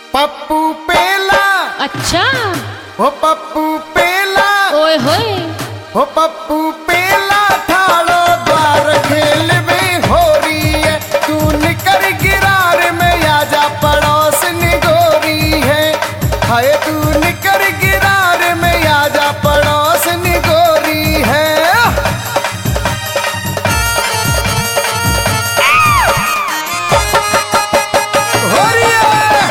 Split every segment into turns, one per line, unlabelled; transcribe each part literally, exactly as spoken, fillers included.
पप्पू पेला।
अच्छा
हो पप्पू पेला।
ओए होए
हो पप्पू पेला ठाड़ो द्वार खेल में हो रही है। तू निकर गिरार में आजा पड़ोस निगोरी है। हाय तू निकर गिरार में आजा पड़ोस निगोरी है। हो रही है।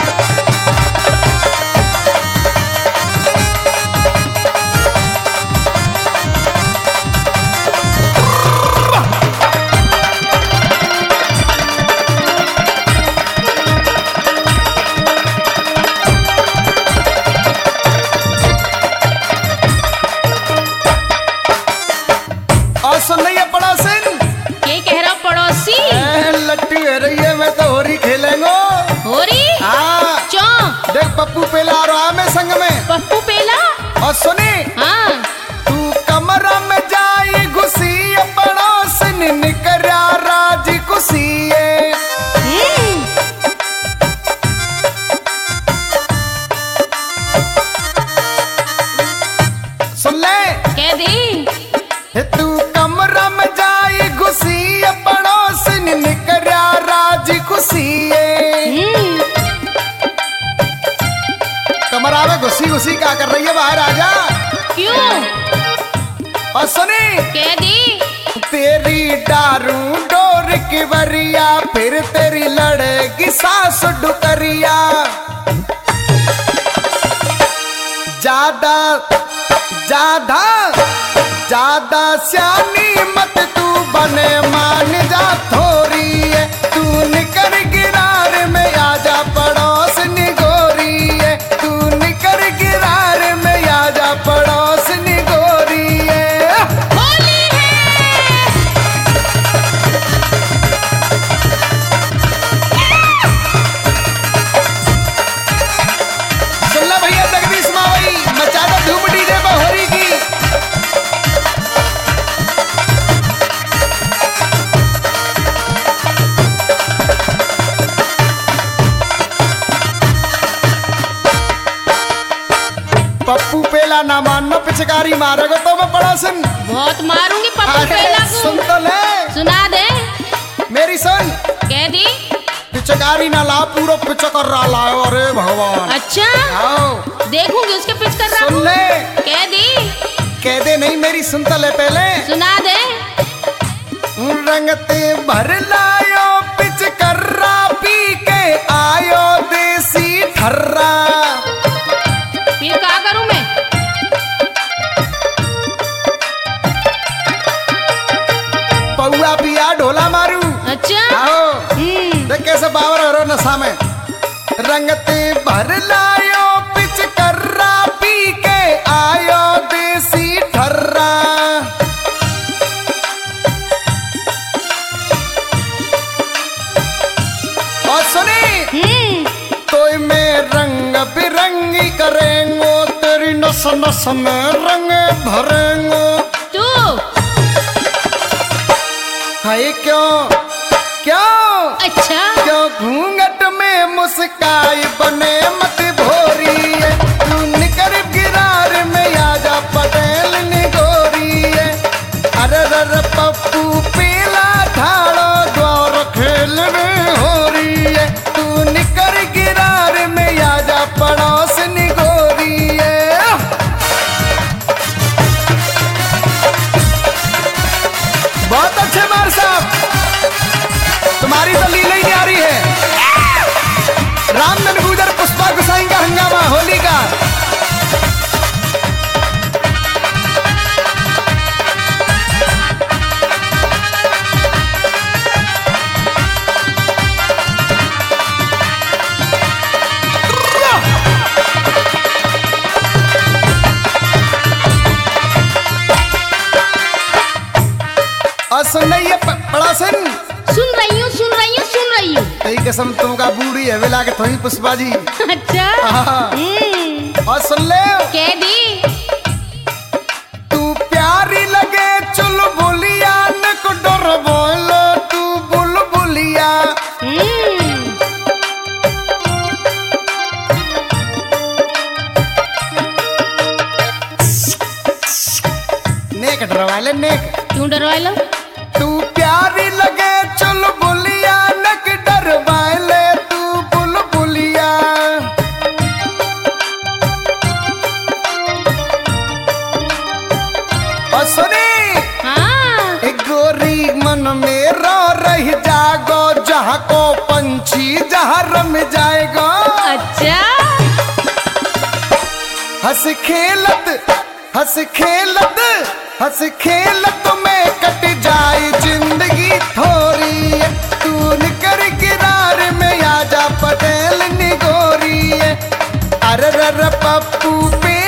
और सुन रही है पड़ोसिन।
के कह रहा पड़ोसी?
ए, लट्टू है रही है। मैं तो होरी खेलेंगे।
होरी?
हाँ
चौ
देख पप्पू पेला आ रहा है मैं संग में।
पप्पू पेला?
और सुनी
हाँ
तू कमरा में जाई घुसी पड़ोस निकरा राज कुसिए।
हम्म,
सुन ले
कह दी।
हे तू कमरा में जाई घुसी पड़ोस निकरा राज कुसिए।
हम्म,
कमरा में घुसी घुसी क्या कर रही है बाहर आजा।
क्यों?
और सुनी
कह दी।
तेरी दारू डोर की वरिया फिर तेरी लड़ेगी सास डुकरिया। ज्यादा ज्यादा ज्यादा सियानी मत तू बने मान जा थोरी है। तू निकर गिरार में आजा पड़ोस निगोरी है। तू निकर गिरार में आजा पड़ोस निगोरी है।
होली है।
सुन ला भैया जगदीश मावई मचा दो धूम डीजे पे होरी की। पप्पू पेला ना मानना पिचकारी मारेगा तो मैं पड़ोसन।
बहुत मारूंगी पप्पू
अरे
पेला को।
सुन तो ले
सुना दे।
मेरी सुन।
कह दी।
पिचकारी ना ला पूरा पिच कर रहा लाओ। अरे भगवान
अच्छा
आओ
देखूंगी उसके पिच कर रहा
सुन
हूँ।
ले।
कह दी।
कह दे नहीं मेरी सुन तो ले पहले।
सुना दे।
रंगते भर लायो पिच कर्रा पी के आयो देसी ठर्रा।
फिर क्या करूं मैं?
पौआ पिया ढोला मारू।
अच्छा
आओ
हम्म,
देख कैसे बावर हो रहा नशा में। रंगते भर लायो पिच कर्रा पी के आयो देसी ठर्रा। और सुनी
हम्म,
तो में रंग बिरंगी करेंगो तेरी नस नस में रंग भरेंगो।
तू
हाय क्यों क्यों
अच्छा
क्यों घूंघट में मुस्काई बने मत भोरी है। तू निकर गिरार में आजा पटेल निगोरी है। अरे रर पप्पू पीला ठाड़ो द्वार खेल में हो रही है। तू निकर गिरार में आजा पड़ोस निगोरी है। बहुत अच्छे मार साहब तुम्हारी तो लीला ही नहीं आ रही है। रामधन गुजर पुष्पा गुसाई का हंगामा होली का। और सुन रही है पड़ोसन।
सुन रही हूँ सुन रही हूँ सुन रही हूँ।
कई कसम तुमका बूढ़ी है वेला के थोड़ी पुष्पा जी।
अच्छा
हाँ।
हम्म,
और सुन ले
कह दी।
तू प्यारी लगे चुल बुलिया न को डर बोलो तू बुलबुलिया।
हम्म,
नेक डरवा ले नेक।
क्यों डरवा लो?
तू प्यारी लगे चुल बुलिया नक डरवा ले तू बुलबुलिया। और सुनी
हाँ।
एक गोरी मन में रो रही जागो जहाँ को पंछी जहाँ रम जाएगा।
अच्छा।
हंस खेलत हंस खेलत हंस खेलत में कट जाए जिंदगी थोड़ी है। तू निकर किरार में आजा पटेल निगोरी है। अरे रर पप्पू पे